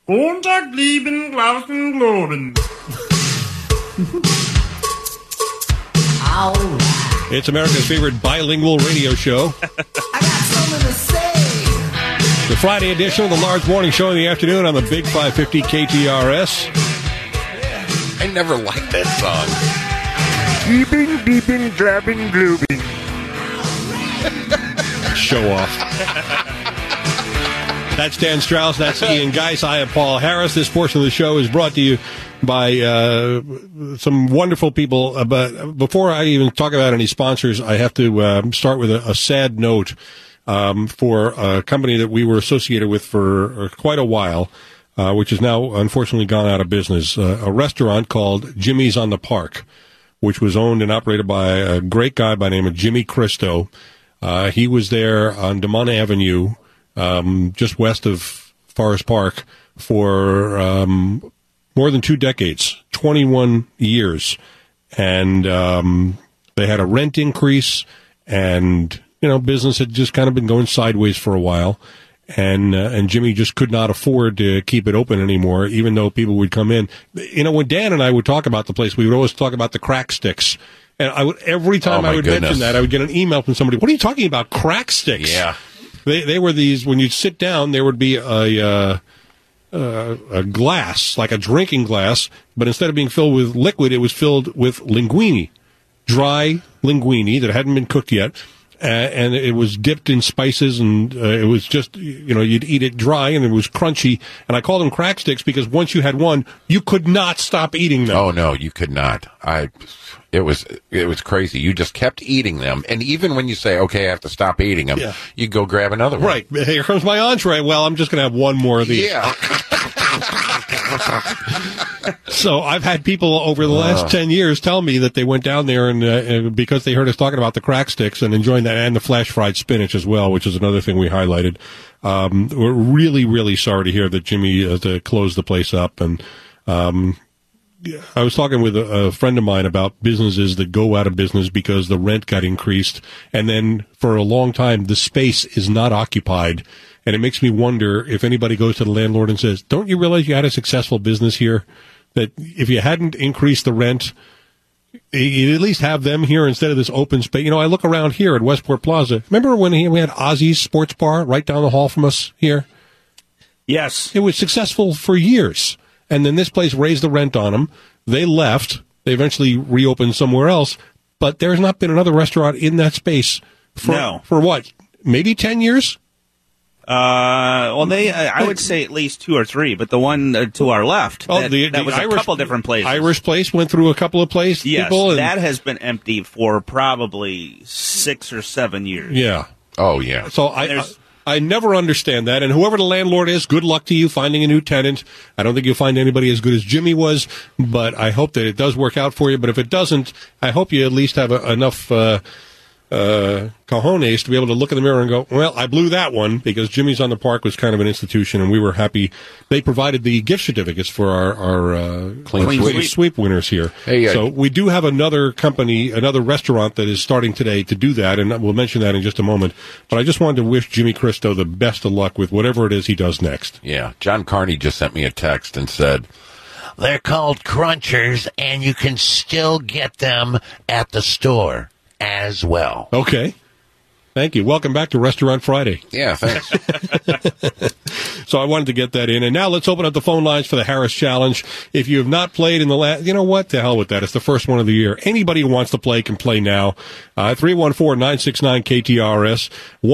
Montag, lieben, glauben, globen. All right. It's America's favorite bilingual radio show. I got something to say. The Friday edition of the Lars Morning Show in the afternoon on the Big 550 KTRS. I never liked that song. Keeping, beeping, clapping, glooping. Show off. That's Dan Strauss. That's Ian Geis. I am Paul Harris. This portion of the show is brought to you by some wonderful people. But before I even talk about any sponsors, I have to start with a sad note for a company that we were associated with for quite a while, which has now unfortunately gone out of business. A restaurant called Jimmy's on the Park, which was owned and operated by a great guy by the name of Jimmy Christo. He was there on DeMont Avenue, just west of Forest Park, for more than 2 decades, 21 years. And they had a rent increase, and, you know, business had just kind of been going sideways for a while. And Jimmy just could not afford to keep it open anymore, even though people would come in. You know, when Dan and I would talk about the place, we would always talk about the crack sticks. And every time I would mention that, I would get an email from somebody. What are you talking about, crack sticks? Yeah. They were these, when you'd sit down, there would be a glass, like a drinking glass, but instead of being filled with liquid, it was filled with linguine, dry linguine that hadn't been cooked yet. And it was dipped in spices, and it was just, you know, you'd eat it dry, and it was crunchy. And I called them crack sticks because once you had one, you could not stop eating them. Oh, no, you could not. It was crazy. You just kept eating them. And even when you say, okay, I have to stop eating them, you go grab another one. Right. Here comes my entree. Well, I'm just going to have one more of these. Yeah. So I've had people over the last 10 years tell me that they went down there and because they heard us talking about the crack sticks and enjoying that, and the flash fried spinach as well, which is another thing we highlighted. We're really, really sorry to hear that Jimmy to close the place up. And I was talking with a friend of mine about businesses that go out of business because the rent got increased, and then for a long time the space is not occupied. And it makes me wonder if anybody goes to the landlord and says, don't you realize you had a successful business here? That if you hadn't increased the rent, you'd at least have them here instead of this open space. You know, I look around here at Westport Plaza. Remember when we had Ozzy's Sports Bar right down the hall from us here? Yes. It was successful for years. And then this place raised the rent on them. They left. They eventually reopened somewhere else. But there's not been another restaurant in that space for what? Maybe 10 years? I would say at least 2 or 3, but the one to our left, that was a couple different places. Irish place went through a couple of places. Yes, that has been empty for probably 6 or 7 years. Yeah. Oh, yeah. So I never understand that. And whoever the landlord is, good luck to you finding a new tenant. I don't think you'll find anybody as good as Jimmy was, but I hope that it does work out for you. But if it doesn't, I hope you at least have enough cojones to be able to look in the mirror and go, well, I blew that one, because Jimmy's on the Park was kind of an institution, and we were happy. They provided the gift certificates for our Clean Sweep winners here. Hey, so we do have another company, another restaurant that is starting today to do that, and we'll mention that in just a moment. But I just wanted to wish Jimmy Christo the best of luck with whatever it is he does next. Yeah. John Carney just sent me a text and said, they're called Crunchers, and you can still get them at the store as well. Okay. Thank you. Welcome back to Restaurant Friday. Yeah, thanks. So I wanted to get that in. And now let's open up the phone lines for the Harris Challenge. If you have not played in the last, you know what? To hell with that. It's the first one of the year. Anybody who wants to play can play now. 314-969-KTRS,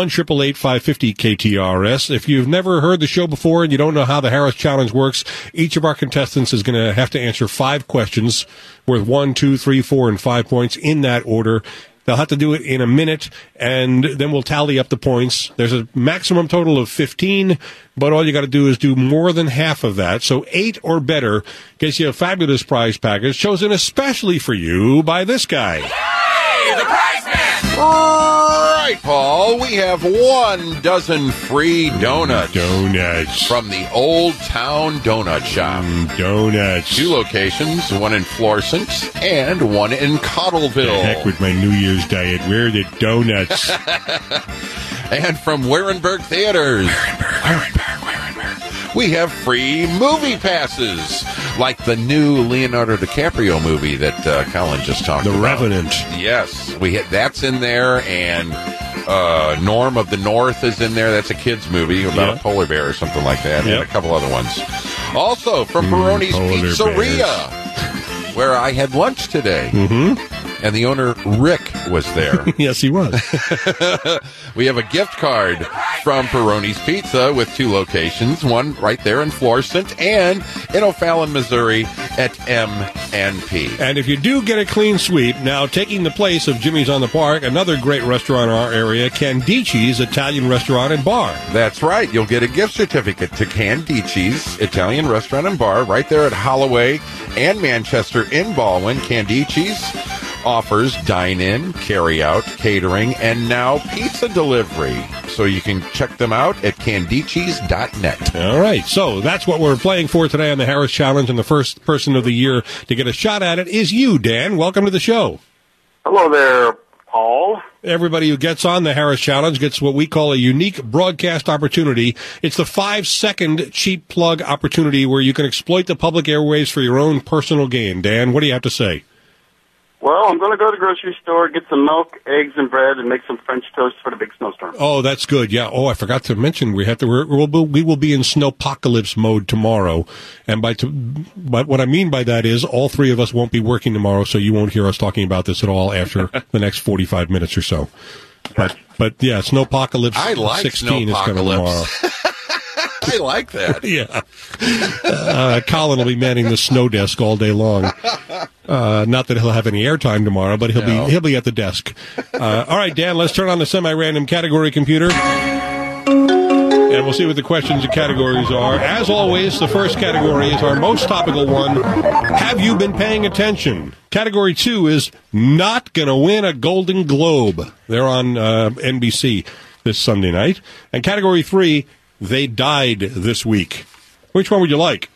1-888-550-KTRS. If you've never heard the show before and you don't know how the Harris Challenge works, each of our contestants is going to have to answer 5 questions worth 1, 2, 3, 4, and 5 points in that order. They'll have to do it in a minute, and then we'll tally up the points. There's a maximum total of 15, but all you got to do is do more than half of that. So 8 or better gets you a fabulous prize package chosen especially for you by this guy. Hey, the prize man! Right, Paul. We have 1 dozen free donuts. Donuts. From the Old Town Donut Shop. Donuts. 2 locations, 1 in Florissant and 1 in Cottleville. The heck with my New Year's diet. Where are the donuts? And from Warenberg Theaters. We have free movie passes, like the new Leonardo DiCaprio movie that Colin just talked about. The Revenant. Yes, that's in there, and Norm of the North is in there. That's a kid's movie about a polar bear or something like that, and a couple other ones. Also, from Peroni's Pizzeria, where I had lunch today. Mm-hmm. And the owner, Rick, was there. Yes, he was. We have a gift card from Peroni's Pizza with 2 locations, one right there in Florissant and in O'Fallon, Missouri at M&P. And if you do get a clean sweep, now taking the place of Jimmy's on the Park, another great restaurant in our area, Candici's Italian Restaurant and Bar. That's right. You'll get a gift certificate to Candici's Italian Restaurant and Bar right there at Holloway and Manchester in Baldwin. Candici's offers dine-in, carry-out, catering, and now pizza delivery. So you can check them out at candicis.net. All right, so that's what we're playing for today on the Harris Challenge, and the first person of the year to get a shot at it is you, Dan. Welcome to the show. Hello there, Paul. Everybody who gets on the Harris Challenge gets what we call a unique broadcast opportunity. It's the 5-second cheap plug opportunity where you can exploit the public airwaves for your own personal gain. Dan, what do you have to say? Well, I'm going to go to the grocery store, get some milk, eggs, and bread, and make some French toast for the big snowstorm. Oh, that's good. Yeah. Oh, I forgot to mention we will be in snowpocalypse mode tomorrow, and but what I mean by that is all 3 of us won't be working tomorrow, so you won't hear us talking about this at all after the next 45 minutes or so. But yeah, snowpocalypse. I like 16 is coming tomorrow. I like that. Yeah. Colin will be manning the snow desk all day long. Not that he'll have any airtime tomorrow, but he'll be at the desk. All right, Dan, let's turn on the semi-random category computer. And we'll see what the questions and categories are. As always, the first category is our most topical one. Have you been paying attention? Category 2 is not going to win a Golden Globe. They're on NBC this Sunday night. And category 3, they died this week. Which one would you like?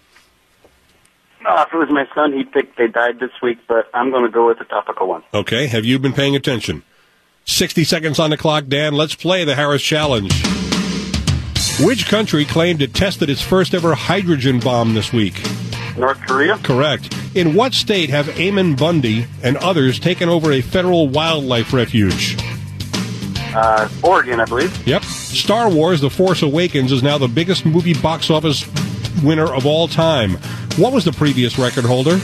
If it was my son, he'd pick they died this week, but I'm going to go with the topical one. Okay, have you been paying attention? 60 seconds on the clock, Dan. Let's play the Harris Challenge. Which country claimed it tested its first ever hydrogen bomb this week? North Korea? Correct. In what state have Eamon Bundy and others taken over a federal wildlife refuge? Oregon, I believe. Yep. Star Wars The Force Awakens is now the biggest movie box office winner of all time. What was the previous record holder?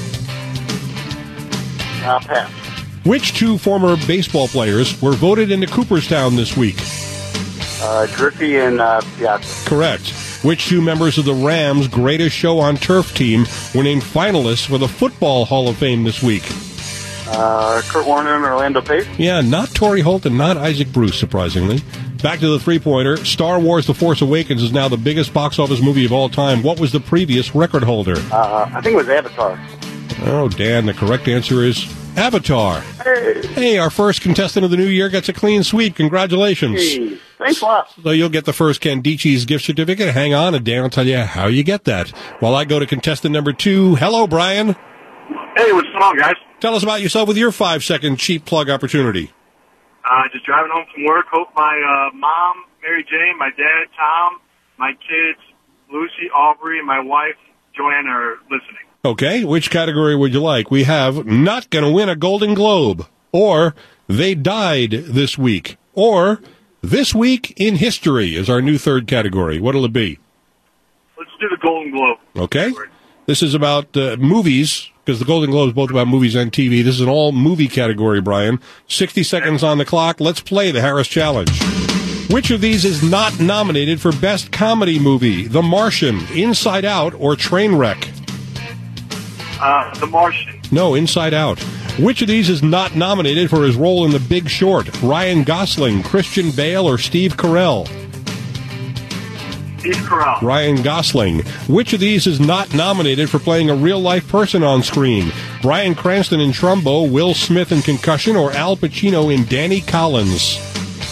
Pass. Which 2 former baseball players were voted into Cooperstown this week? Griffey and Piazza. Correct. Which 2 members of the Rams' Greatest Show on Turf team were named finalists for the Football Hall of Fame this week? Kurt Warner and Orlando Pace. Yeah, not Torrey Holt and not Isaac Bruce, surprisingly. Back to the three-pointer. Star Wars The Force Awakens is now the biggest box office movie of all time. What was the previous record holder? I think it was Avatar. Oh, Dan, the correct answer is Avatar. Hey, our first contestant of the new year gets a clean sweep. Congratulations. Hey, thanks a lot. So you'll get the first Candici's gift certificate. Hang on, and Dan will tell you how you get that. While I go to contestant number 2. Hello, Brian. Hey, what's going on, guys? Tell us about yourself with your 5-second cheap plug opportunity. Just driving home from work. Hope my mom, Mary Jane, my dad, Tom, my kids, Lucy, Aubrey, and my wife, Joanne, are listening. Okay, which category would you like? We have not going to win a Golden Globe, or they died this week, or this week in history is our new third category. What'll it be? Let's do the Golden Globe. Okay. category. This is about movies, because the Golden Globe is both about movies and TV. This is an all-movie category, Brian. 60 seconds on the clock. Let's play the Harris Challenge. Which of these is not nominated for Best Comedy Movie? The Martian, Inside Out, or Trainwreck? The Martian. No, Inside Out. Which of these is not nominated for his role in The Big Short? Ryan Gosling, Christian Bale, or Steve Carell? Steve Carell. Ryan Gosling. Which of these is not nominated for playing a real-life person on screen? Bryan Cranston in Trumbo, Will Smith in Concussion, or Al Pacino in Danny Collins?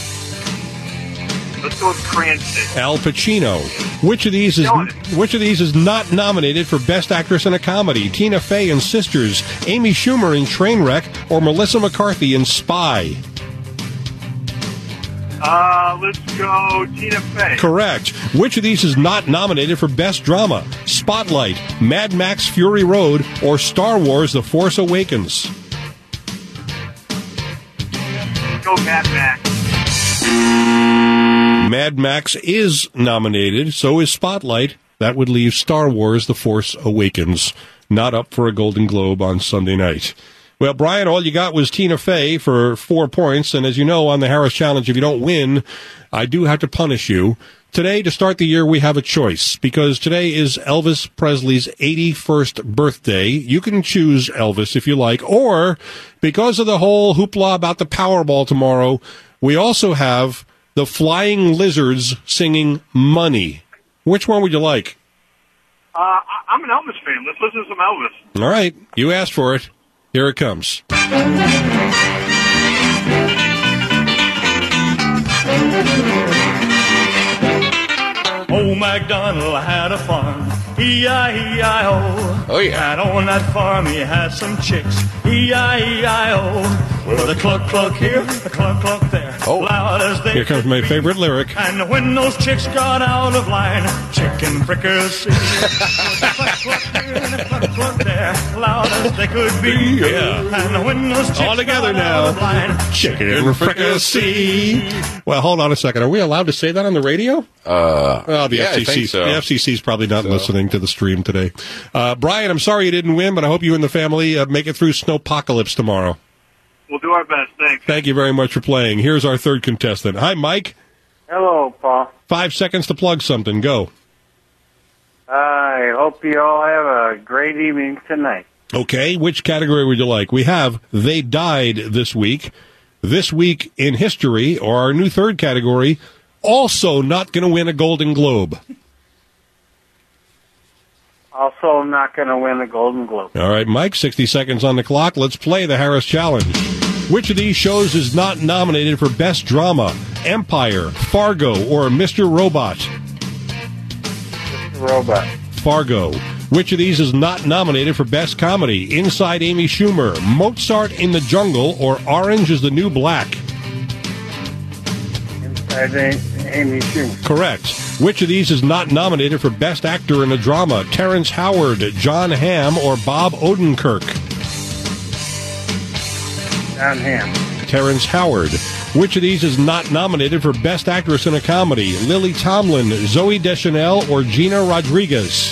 Let's go with Cranston. Al Pacino. Which of these is not nominated for Best Actress in a Comedy? Tina Fey in Sisters, Amy Schumer in Trainwreck, or Melissa McCarthy in Spy? Let's go Tina Fey. Correct. Which of these is not nominated for Best Drama? Spotlight, Mad Max Fury Road, or Star Wars The Force Awakens? Go Mad Max. Mad Max is nominated, so is Spotlight. That would leave Star Wars The Force Awakens not up for a Golden Globe on Sunday night. Well, Brian, all you got was Tina Fey for 4 points, and as you know, on the Harris Challenge, if you don't win, I do have to punish you. Today, to start the year, we have a choice, because today is Elvis Presley's 81st birthday. You can choose Elvis if you like, or, because of the whole hoopla about the Powerball tomorrow, we also have the Flying Lizards singing Money. Which one would you like? I'm an Elvis fan. Let's listen to some Elvis. All right, you asked for it. Here it comes. Old MacDonald had a farm, E-I-E-I-O. Oh, yeah. And on that farm he had some chicks, E-I-E-I-O. With a cluck here, a cluck there, loud as they Here comes my favorite lyric. And when those chicks got out of line, chicken fricassee. Cluck here and a cluck there, loud as they could be. Yeah. And when those chicks All together got now. out of line, Chicken fricassee. Well, hold on a second. Are we allowed to say that on the radio? The yeah, I FCC. think so. The FCC's probably not listening to the stream today. Brian, I'm sorry you didn't win, but I hope you and the family make it through Snowpocalypse tomorrow. We'll do our best. Thanks. Thank you very much for playing. Here's our third contestant. Hi, Mike. Hello, Paul. 5 seconds to plug something. Go. I hope you all have a great evening tonight. Okay, which category would you like? We have They Died This Week, This Week in History, or our new third category, also not going to win a Golden Globe. Also not going to win a Golden Globe. All right, Mike, 60 seconds on the clock. Let's play the Harris Challenge. Which of these shows is not nominated for Best Drama? Empire, Fargo, or Mr. Robot? Mr. Robot. Fargo. Which of these is not nominated for Best Comedy? Inside Amy Schumer, Mozart in the Jungle, or Orange is the New Black? Inside Amy Schumer. Correct. Which of these is not nominated for Best Actor in a Drama? Terrence Howard, John Hamm, or Bob Odenkirk? John Hamm. Terrence Howard. Which of these is not nominated for Best Actress in a Comedy? Lily Tomlin, Zooey Deschanel, or Gina Rodriguez?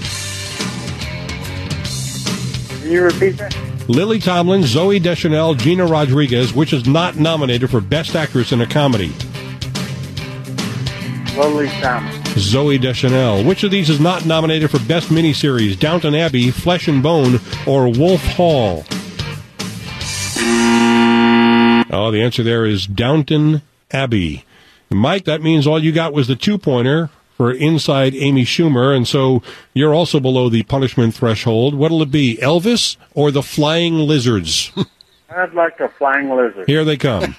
Can you repeat that? Lily Tomlin, Zooey Deschanel, Gina Rodriguez. Which is not nominated for Best Actress in a Comedy? Lily Tomlin. Zooey Deschanel. Which of these is not nominated for Best Miniseries? Downton Abbey, Flesh and Bone, or Wolf Hall? Oh, the answer there is Downton Abbey. Mike, that means all you got was the 2-pointer for Inside Amy Schumer, and so you're also below the punishment threshold. What'll it be, Elvis or the Flying Lizards? I'd like a Flying Lizard. Here they come.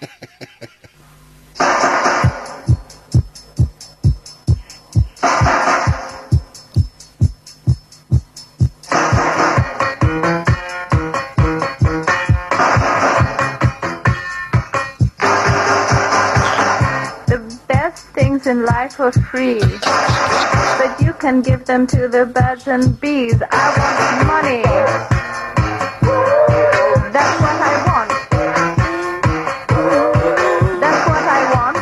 In life are free, but you can give them to the birds and bees. I want money. That's what I want. That's what I want.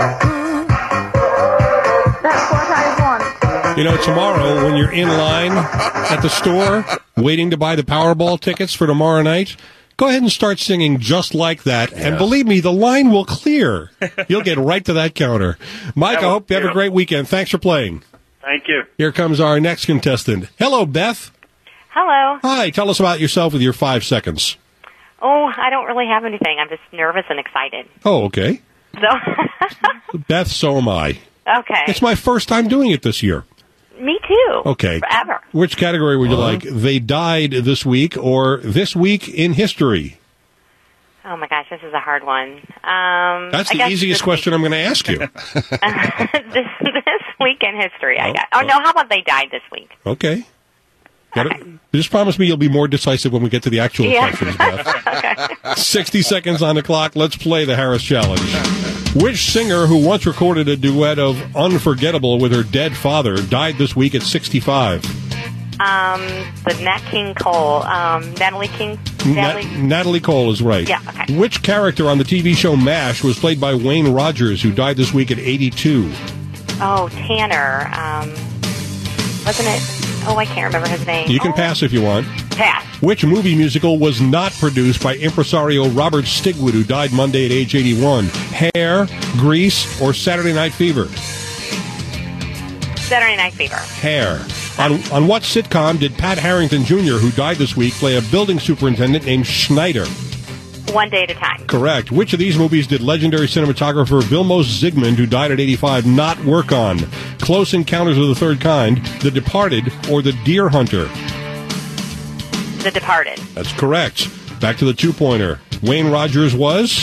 That's what I want. You know, tomorrow when you're in line at the store waiting to buy the Powerball tickets for tomorrow night, go ahead and start singing just like that, and believe me, the line will clear. You'll get right to that counter. Mike, I hope you have a great weekend. Thanks for playing. Thank you. Here comes our next contestant. Hello, Beth. Hello. Hi, tell us about yourself with your 5 seconds. Oh, I don't really have anything. I'm just nervous and excited. Oh, okay. So, Beth, so am I. okay. It's my first time doing it this year. Me too. Okay. Forever. Which category would you like? They Died This Week or This Week in History? Oh my gosh, this is a hard one. That's the easiest question I'm going to ask you. this week in history, I got. Oh, no, how about They Died This Week? Okay. Just promise me you'll be more decisive when we get to the actual questions, Beth. Okay. 60 seconds on the clock. Let's play the Harris Challenge. Which singer who once recorded a duet of Unforgettable with her dead father died this week at 65? The Nat King Cole. Natalie King? Natalie Cole is right. Yeah, okay. Which character on the TV show MASH was played by Wayne Rogers, who died this week at 82? Oh, Tanner. Wasn't it? Oh, I can't remember his name. You can pass if you want. Pass. Which movie musical was not produced by impresario Robert Stigwood, who died Monday at age 81? Hair, Grease, or Saturday Night Fever? Saturday Night Fever. Hair. On what sitcom did Pat Harrington Jr., who died this week, play a building superintendent named Schneider? One Day at a Time. Correct. Which of these movies did legendary cinematographer Vilmos Zsigmond, who died at 85, not work on? Close Encounters of the Third Kind, The Departed, or The Deer Hunter? The Departed. That's correct. Back to the two-pointer. Wayne Rogers was?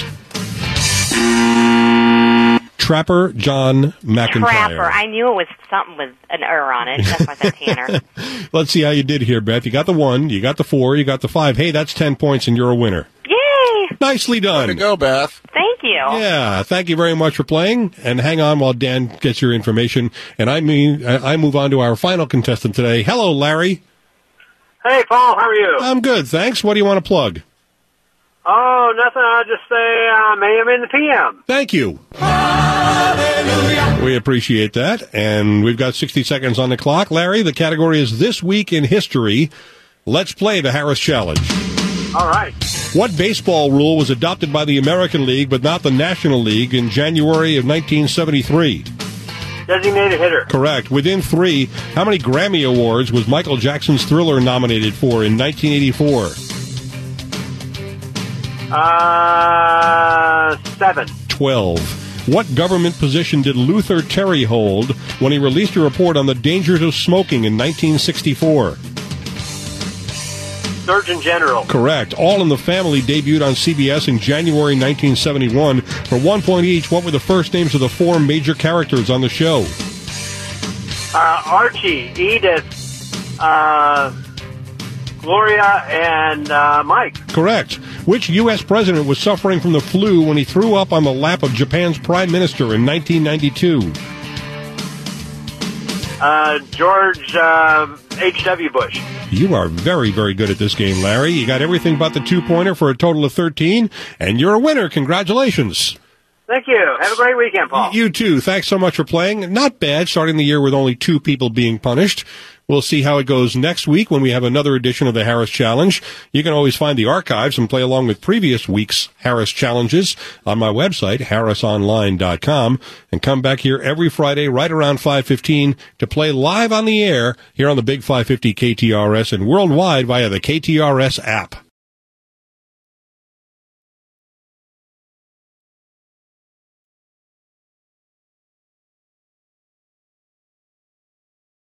Trapper John McIntyre. Trapper. I knew it was something with an on it. That's why I said Tanner. Let's see how you did here, Beth. You got the 1, you got the 4, you got the 5. Hey, that's 10 points, and you're a winner. Yay! Nicely done. Way to go, Beth. Thank you. Yeah, thank you very much for playing. And hang on while Dan gets your information. And I move on to our final contestant today. Hello, Larry. Hey, Paul, how are you? I'm good, thanks. What do you want to plug? Oh, nothing. I'll just say AM in the PM. Thank you. We appreciate that. And we've got 60 seconds on the clock. Larry, the category is This Week in History. Let's play the Harris Challenge. All right. What baseball rule was adopted by the American League but not the National League in January of 1973? Designated hitter. Correct. Within 3, how many Grammy Awards was Michael Jackson's Thriller nominated for in 1984? 7. 12. What government position did Luther Terry hold when he released a report on the dangers of smoking in 1964? Surgeon General. Correct. All in the Family debuted on CBS in January 1971. For 1 point each, what were the first names of the 4 major characters on the show? Archie, Edith, Gloria, and Mike. Correct. Which U.S. president was suffering from the flu when he threw up on the lap of Japan's prime minister in 1992? George H.W. Bush. You are very, very good at this game, Larry. You got everything but the 2-pointer for a total of 13, and you're a winner. Congratulations. Thank you. Have a great weekend, Paul. You too. Thanks so much for playing. Not bad, starting the year with only 2 people being punished. We'll see how it goes next week when we have another edition of the Harris Challenge. You can always find the archives and play along with previous week's Harris Challenges on my website, harrisonline.com, and come back here every Friday right around 5:15 to play live on the air here on the Big 550 KTRS and worldwide via the KTRS app.